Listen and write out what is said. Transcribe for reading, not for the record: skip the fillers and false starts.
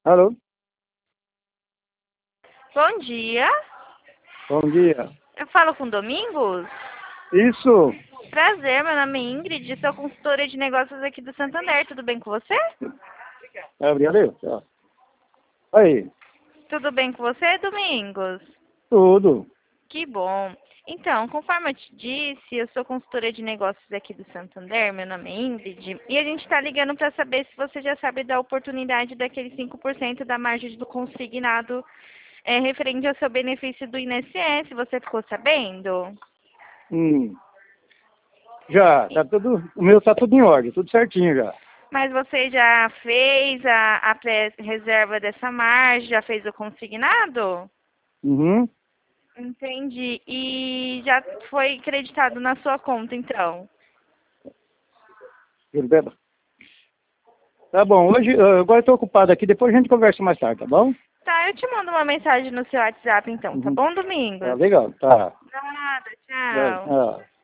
Alô? Bom dia. Bom dia. Eu falo com Domingos? Isso. Prazer, meu nome é Ingrid, sou consultora de negócios aqui do Santander. Tudo bem com você? Gabriel? Aí, Tudo bem com você, Domingos? tudo. Que bom. Então, conforme eu te disse, eu sou consultora de negócios aqui do Santander, meu nome é Ingrid, e a gente está ligando para saber se você já sabe da oportunidade daquele 5% da margem do consignado referente ao seu benefício do INSS. Você ficou sabendo? Hum, já, tá tudo, o meu tá tudo em ordem, tudo certinho já. Mas você já fez a pré-reserva dessa margem, já fez o consignado? Uhum. Entendi. E já foi creditado na sua conta, então? Gilberto. Tá bom, hoje, agora eu tô ocupado aqui, depois a gente conversa mais tarde, tá bom? Tá, eu te mando uma mensagem no seu WhatsApp, então, tá Uhum. bom, Tá Domingos? legal, tá. Nada, tchau. Vai,